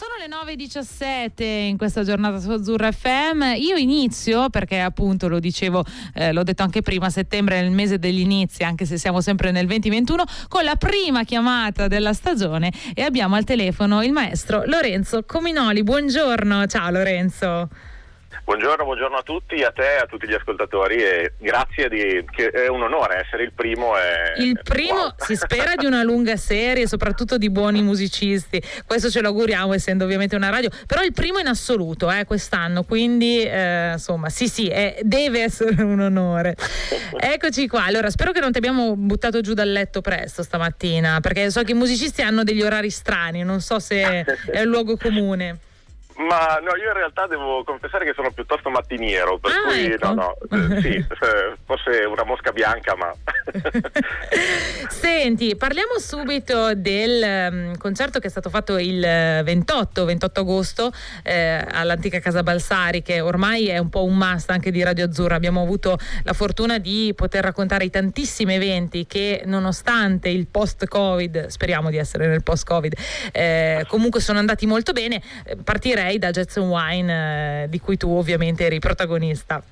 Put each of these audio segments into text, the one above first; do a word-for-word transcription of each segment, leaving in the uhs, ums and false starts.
Sono le nove e diciassette in questa giornata su Azzurra F M. Io inizio perché appunto lo dicevo, eh, l'ho detto anche prima, settembre è il mese degli inizi, anche se siamo sempre nel duemilaventuno, con la prima chiamata della stagione e abbiamo al telefono il maestro Lorenzo Cominoli. Buongiorno, ciao Lorenzo. Buongiorno, buongiorno a tutti, a te e a tutti gli ascoltatori e grazie, di, che è un onore essere il primo. E, il primo, wow. Si spera di una lunga serie, soprattutto di buoni musicisti, questo ce lo auguriamo essendo ovviamente una radio, però il primo in assoluto eh, quest'anno, quindi eh, insomma sì sì, è, deve essere un onore. Eccoci qua, allora spero che non ti abbiamo buttato giù dal letto presto stamattina, perché so che i musicisti hanno degli orari strani, non so se è un luogo comune. Ma no, io in realtà devo confessare che sono piuttosto mattiniero, per ah, cui ecco. no, no, eh, sì, forse una mosca bianca, ma... Senti, parliamo subito del um, concerto che è stato fatto il ventotto agosto eh, all'antica Casa Balsari, che ormai è un po' un must anche di Radio Azzurra. Abbiamo avuto la fortuna di poter raccontare i tantissimi eventi che, nonostante il post-Covid, speriamo di essere nel post-Covid, eh, comunque sono andati molto bene. Partirei da Jazz and Wine, eh, di cui tu ovviamente eri protagonista.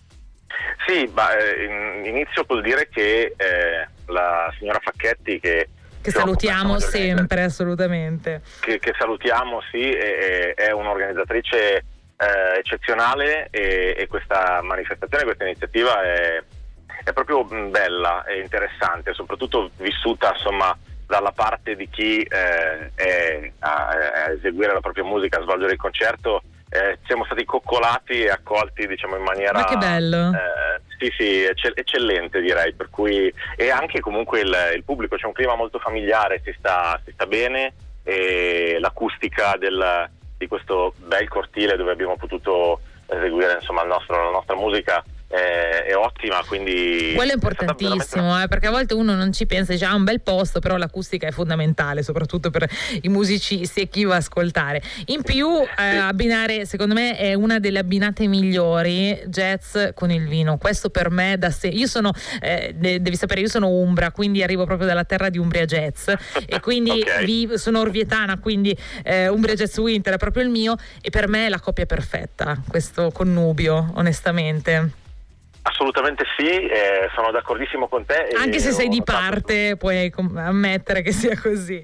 Sì, ma eh, inizio col dire che eh, la signora Facchetti, che, che salutiamo sempre, assolutamente, che, che salutiamo, sì, è, è un'organizzatrice eh, eccezionale e, e questa manifestazione, questa iniziativa è, è proprio bella e interessante, soprattutto vissuta insomma dalla parte di chi eh, è a, a eseguire la propria musica, a svolgere il concerto. Eh, siamo stati coccolati e accolti, diciamo, in maniera... Ma che bello! Eh, sì, sì, ecce- eccellente direi, per cui... E anche comunque il, il pubblico, c'è un clima molto familiare, si sta, si sta bene, e l'acustica del, di questo bel cortile dove abbiamo potuto eseguire insomma il nostro, la nostra musica è, è ottima, quindi quello è importantissimo, veramente... eh, perché a volte uno non ci pensa, dice ah, un bel posto, però l'acustica è fondamentale soprattutto per i musicisti e chi va a ascoltare. In più eh, abbinare, secondo me è una delle abbinate migliori, jazz con il vino. Questo per me da sé, io sono eh, de- devi sapere, io sono umbra, quindi arrivo proprio dalla terra di Umbria Jazz e quindi okay. vi, sono orvietana, quindi eh, Umbria Jazz Winter è proprio il mio, e per me è la coppia perfetta questo connubio, onestamente. Assolutamente sì, eh, sono d'accordissimo con te. Anche se sei di parte, puoi com- ammettere che sia così.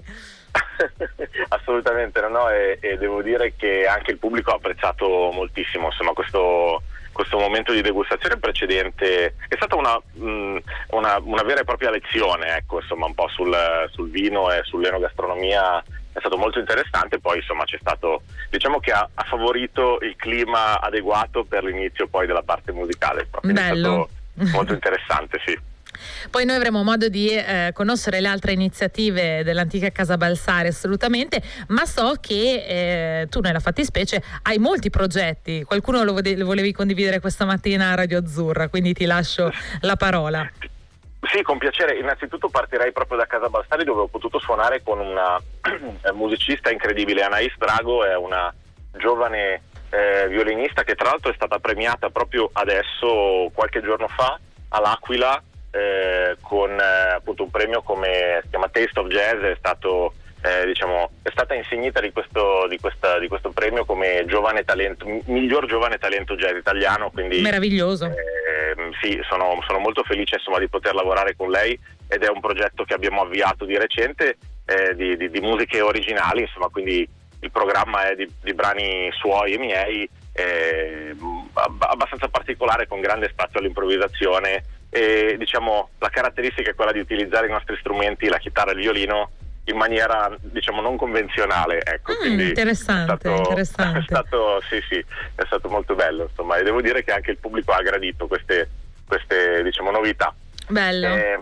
Assolutamente no, no e, e devo dire che anche il pubblico ha apprezzato moltissimo insomma questo, questo momento di degustazione precedente. È stata una, mh, una, una vera e propria lezione, ecco, insomma, un po' sul, sul vino e sull'enogastronomia. È stato molto interessante, poi insomma c'è stato, diciamo che ha, ha favorito il clima adeguato per l'inizio poi della parte musicale. Quindi bello. È stato molto interessante, sì. Poi noi avremo modo di eh, conoscere le altre iniziative dell'antica Casa Balsari assolutamente, ma so che eh, tu nella fattispecie hai molti progetti, qualcuno lo, vode- lo volevi condividere questa mattina a Radio Azzurra, quindi ti lascio la parola. Sì, con piacere. Innanzitutto partirei proprio da Casa Balsari, dove ho potuto suonare con una musicista incredibile. Anais Drago è una giovane eh, violinista che tra l'altro è stata premiata proprio adesso, qualche giorno fa, all'Aquila eh, con eh, appunto un premio come si chiama Taste of Jazz. È stato eh, diciamo è stata insignita di questo di questa di questo premio come giovane talento, miglior giovane talento jazz italiano, quindi meraviglioso. Eh, sì, sono, sono molto felice insomma di poter lavorare con lei, ed è un progetto che abbiamo avviato di recente eh, di, di, di musiche originali, insomma, quindi il programma è di, di brani suoi e miei, eh, abbastanza particolare, con grande spazio all'improvvisazione, e diciamo la caratteristica è quella di utilizzare i nostri strumenti, la chitarra e il violino, in maniera diciamo non convenzionale, ecco. Mm, quindi interessante, è stato, interessante. È stato, sì, sì, è stato molto bello, insomma, e devo dire che anche il pubblico ha gradito queste, queste diciamo novità. Bello. Eh,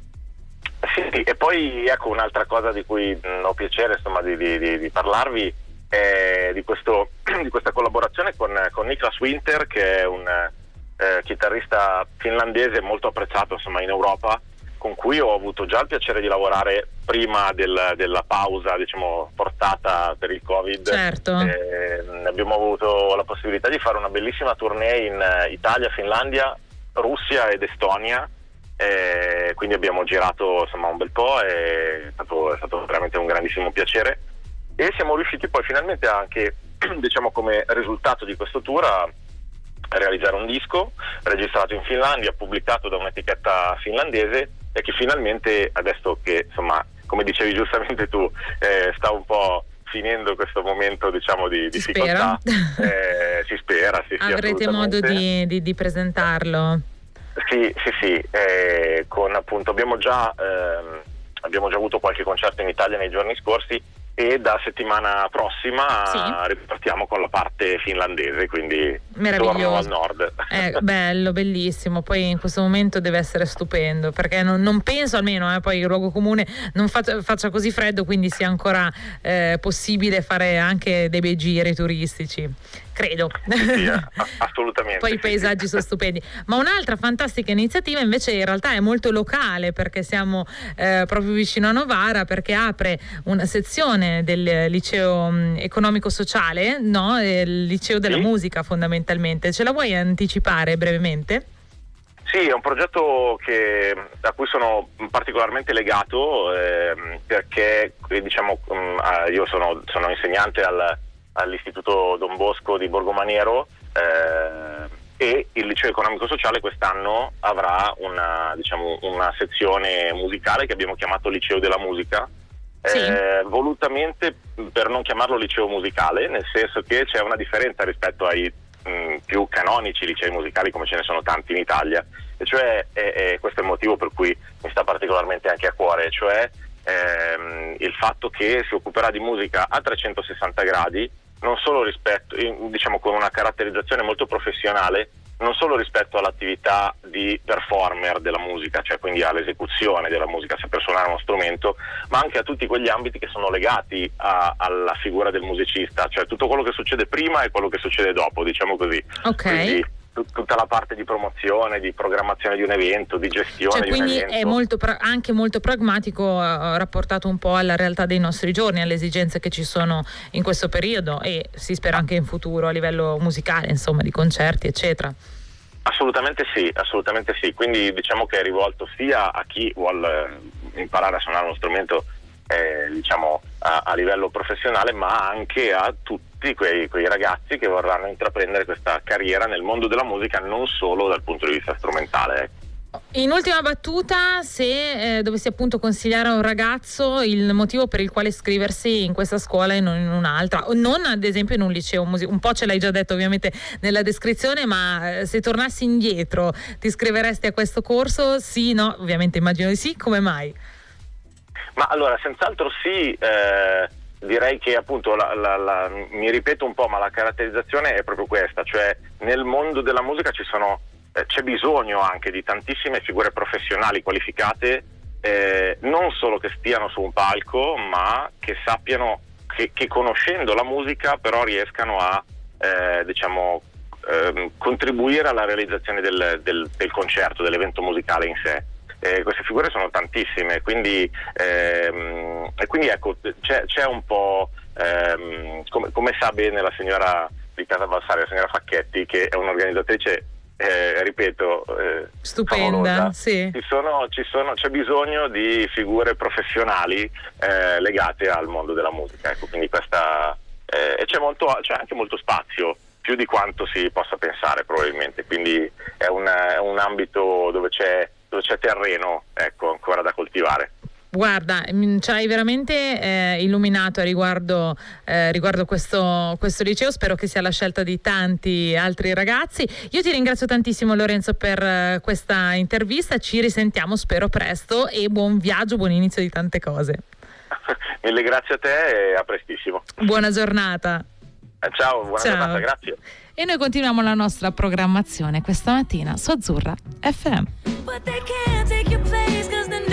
sì, sì, e poi ecco un'altra cosa di cui mh, ho piacere insomma di, di, di parlarvi è di, questo, di questa collaborazione con, con Niklas Winter, che è un eh, chitarrista finlandese molto apprezzato insomma in Europa, con cui ho avuto già il piacere di lavorare prima del, della pausa, diciamo, portata per il Covid. Certo. Eh, abbiamo avuto la possibilità di fare una bellissima tournée in Italia, Finlandia, Russia ed Estonia, eh, quindi abbiamo girato insomma un bel po', e è stato, è stato veramente un grandissimo piacere. e siamo riusciti poi finalmente anche, diciamo, come risultato di questo tour a realizzare un disco registrato in Finlandia, pubblicato da un'etichetta finlandese, e che finalmente, adesso che insomma, come dicevi giustamente tu, eh, sta un po' finendo questo momento, diciamo, di si difficoltà, spera. Eh, si spera, sì, sì, avrete modo di, di, di presentarlo? Sì, sì, sì, eh, con appunto abbiamo già ehm, abbiamo già avuto qualche concerto in Italia nei giorni scorsi, e da settimana prossima sì. ripartiamo con la parte finlandese, quindi torno al nord. Eh, bello, bellissimo. Poi in questo momento deve essere stupendo, perché non, non penso, almeno eh, poi il luogo comune non faccia, faccia così freddo, quindi sia ancora eh, possibile fare anche dei bei giri turistici, credo. Sì, assolutamente. Poi i paesaggi sono stupendi. Ma un'altra fantastica iniziativa invece in realtà è molto locale, perché siamo eh, proprio vicino a Novara, perché apre una sezione del liceo mh, economico-sociale, no? Il liceo della sì. musica fondamentalmente. Ce la vuoi anticipare brevemente? Sì, è un progetto che, a cui sono particolarmente legato, eh, perché diciamo io sono, sono insegnante al, all'Istituto Don Bosco di Borgomaniero, eh, e il liceo economico-sociale quest'anno avrà una, diciamo, una sezione musicale che abbiamo chiamato Liceo della Musica. Sì. Eh, volutamente per non chiamarlo liceo musicale, nel senso che c'è una differenza rispetto ai mh, più canonici licei musicali, come ce ne sono tanti in Italia, e cioè è, è, questo è il motivo per cui mi sta particolarmente anche a cuore, cioè ehm, il fatto che si occuperà di musica a trecentosessanta gradi, non solo rispetto, diciamo, con una caratterizzazione molto professionale, non solo rispetto all'attività di performer della musica, cioè quindi all'esecuzione della musica, saper suonare uno strumento, ma anche a tutti quegli ambiti che sono legati a, alla figura del musicista, cioè tutto quello che succede prima e quello che succede dopo, diciamo così. Ok. Quindi, tutta la parte di promozione, di programmazione di un evento, di gestione, cioè, di un quindi evento. È molto pra- anche molto pragmatico, eh, rapportato un po' alla realtà dei nostri giorni, alle esigenze che ci sono in questo periodo, e si spera anche in futuro a livello musicale, insomma, di concerti eccetera. Assolutamente sì, assolutamente sì. Quindi diciamo che è rivolto sia a chi vuole imparare a suonare uno strumento eh, diciamo a, a livello professionale, ma anche a tutti quei, quei ragazzi che vorranno intraprendere questa carriera nel mondo della musica, non solo dal punto di vista strumentale, ecco. In ultima battuta, se eh, dovessi appunto consigliare a un ragazzo il motivo per il quale iscriversi in questa scuola e non in un'altra, o non ad esempio in un liceo music- un po' ce l'hai già detto ovviamente nella descrizione, ma eh, se tornassi indietro ti iscriveresti a questo corso? Sì, no? Ovviamente immagino di sì. Come mai? Ma allora, senz'altro sì, eh, direi che appunto la, la, la, mi ripeto un po', ma la caratterizzazione è proprio questa, cioè nel mondo della musica ci sono c'è bisogno anche di tantissime figure professionali qualificate, eh, non solo che stiano su un palco, ma che sappiano, che, che conoscendo la musica però riescano a eh, diciamo eh, contribuire alla realizzazione del, del, del concerto, dell'evento musicale in sé. Eh, queste figure sono tantissime, quindi, ehm, e quindi ecco, c'è, c'è un po' ehm, come, come sa bene la signora di Casa Balsari, la signora Facchetti, che è un'organizzatrice Eh, ripeto, eh, stupenda, favolosa. Sì. Ci sono, ci sono, c'è bisogno di figure professionali eh, legate al mondo della musica, ecco, quindi questa eh, e c'è molto, c'è anche molto spazio, più di quanto si possa pensare probabilmente, quindi è un, è un ambito dove c'è, dove c'è terreno, ecco, ancora da coltivare. Guarda, ci hai veramente eh, illuminato a riguardo, eh, riguardo questo, questo liceo. Spero che sia la scelta di tanti altri ragazzi. Io ti ringrazio tantissimo, Lorenzo, per eh, questa intervista. Ci risentiamo, spero presto, e buon viaggio, buon inizio di tante cose. Mille grazie a te e a prestissimo. Buona giornata. Eh, ciao, buona ciao. giornata, grazie. E noi continuiamo la nostra programmazione questa mattina su Azzurra F M.